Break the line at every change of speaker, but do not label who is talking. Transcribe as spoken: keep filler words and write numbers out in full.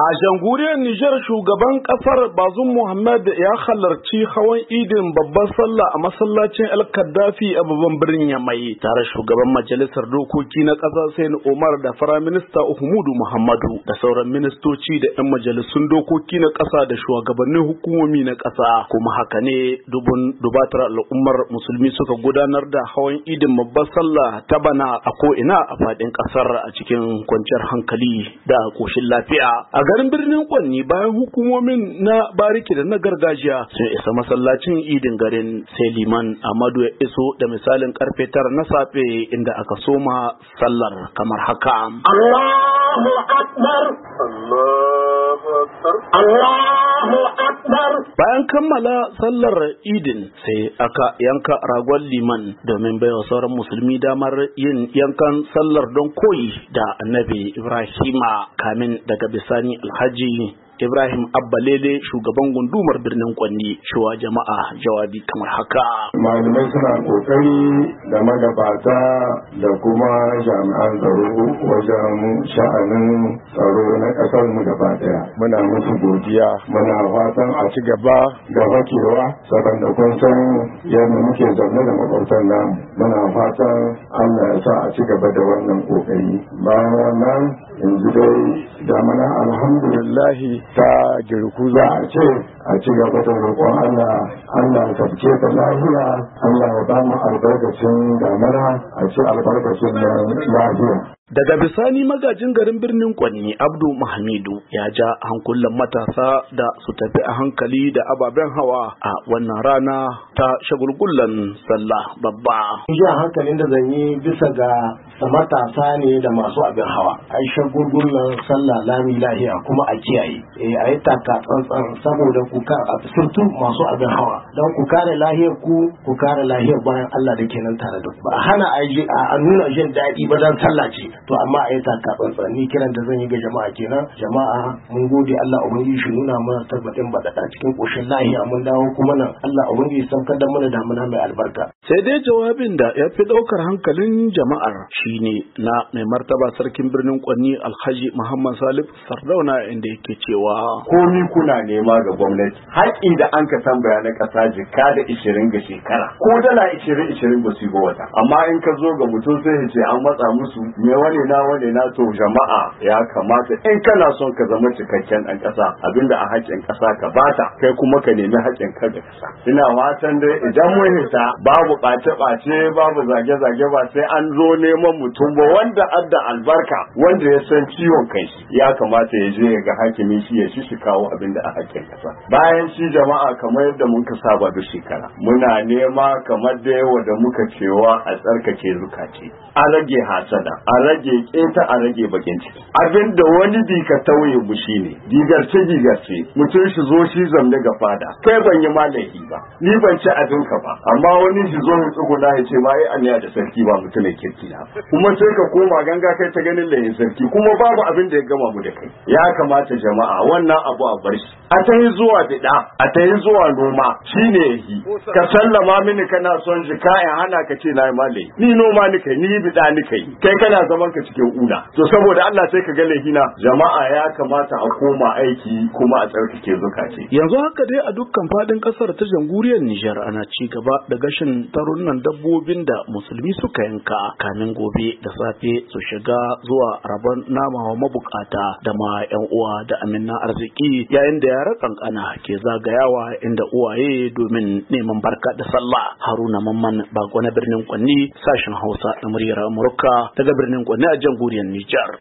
A jamhuriyar Nijar shugaban kasar Bazum Muhammad ya halarci hawan idin babbar sallah a masallacin El Kaddafi a babban birnin Yamai tare shugaban majalisar dokoki na kasa Sain Umar da firaminista Uhumudu Muhammadu da sauran ministoci da 'yan majalisun dokoki na kasa da shugabannin hukumomi na kasa. Kuma haka ne dubun dubatar al'ummar musulmi suka gudanar da hawan idin babbar sallah ta bana a ko'ina a faɗin kasar a cikin kwanciyar hankali da koshin lafiya. A garin birnin Kwanni bayan hukumomin na bariki da na gargajiya sun isa masallacin idin garin sai liman Amadu ya iso da misalin karfe tara na safe inda aka soma sallar kamar haka. Allahu Akbar Allahu Akbar Allahu Akbar. Bayan kammala sallar idin sai aka yanka ragon liman domin baiwa sauran musulmi damar yin yankan sallar don koyi da Annabi Ibrahima kamin daga bisani Alhaji Ibrahim Abbalele shugaban gundumar birnin Kwanni cewa jama'a jawabi kamar haka.
Malamai suna kokari da magabata da kuma jami'an tsaro wajen sha'anin tsaro na kasar mu gaba daya. Muna musu godiya, muna fatan a ci gaba da fakewa saboda kun san yadda muke zaune da makwabtan namu. Muna fatan Allah ya sa a ci gaba da wannan kokari. Bayan wannan yanzu dai damana alhamdulillahi ta girku za a ce a ci gaba da roƙon Allah Allah ya tabbace ta lafiya Allah ya ba mu albarkacin damana a ci albarkacin lafiya.
Daga bisani magajin garin birnin Kwanni Abdu Mahamidu ya ja hankulan matasa da su tafi a hankali da ababen hawa a wannan rana ta shagulgullan sallah babba.
Ja hankalin da zan yi bisa ga matasa ne da masu abin hawa. Ai shagulgullan sallah lami lahiya kuma a kiyaye. Eh a yi taka tsantsan saboda ku ka surtu masu abin hawa. Don ku kare lahiyar ku ku kare lahiyar bayan Allah da ke nan tare da ku. Ba a hana a nuna jin daɗi ba dan sallah ce. To amma a yi taka tsantsan ni kiran da zan yi ga jama'a kenan jama'a mun gode Allah ubangiji shi nuna mana tabbatin badada cikin koshin lahiya mun dawo kuma nan Allah ubangiji saukar da mana damuna mai albarka.
Sai dai jawabin da ya fi daukar hankalin jama'ar shine na mai martaba sarkin birnin Kwanni Alhaji Muhammad Salif Sardauna inda yake cewa
komi kuna nema ga gwamnati haƙi da an ka tambaya na ƙasa jika da ishirin ga shekara ko dala ishirin ishirin ba su yi wata amma in ka zo ga mutum sai ya ce an matsa musu me wane na wane na to jama'a ya kamata in kana son ka zama cikakken ɗan ƙasa abinda a haƙƙin ƙasa ka bata kai kuma ka nemi haƙƙin ka ga ƙasa ina watan dai idan mun hita babu ɓace-ɓace babu zage-zage ba sai an zo neman mutum ba wanda adda albarka wanda ya san ciwon kai ya kamata ya je ga hakimin shi ya shi shi kawo abinda a haƙƙin ƙasa bayan shi jama'a kamar yadda mun ka saba duk shekara muna nema kamar da yawa da muka cewa a tsarkake zukaci a rage hasada a rage keta a rage bakin ciki abin da wani bi ka tauye mu shine gigarce gigarce mutum shi zo shi zamne ga fada kai ban yi malahi ba ni ban ci abin ka ba amma wani shi zo mu tsuguna ya ce ma ai aniya da sarki ba mutumin kirki na kuma sai ka koma ganga kai ta ganin layin sarki kuma babu abin da ya gama mu da kai ya kamata jama'a wannan abu a bar shi a ta yi zuwa bida a ta yi zuwa noma shine yahi ka sallama mini kana son jika in hana ka ce na yi malahi ni noma ni kai ni bida ni kai kai kana zaman ka cikin una to saboda Allah sai ka ga lahina jama'a ya kamata a koma aiki kuma a tsarkake zukace.
Yanzu haka dai a dukkan fadin kasar ta jamhuriyar Nijar ana ci gaba da gashin tarunan dabbobin da musulmi suka yanka kamin gobe da safe su shiga zuwa rabon nama wa mabukata da ma yan uwa da aminan arziki yayin da yara kankana ke zagayawa inda uwaye domin neman barka da sallah. Haruna Mamman Bako na birnin Kwanni sashen Hausa na muryar Amurka daga birnin Kwanni a jamhuriyar Nijar.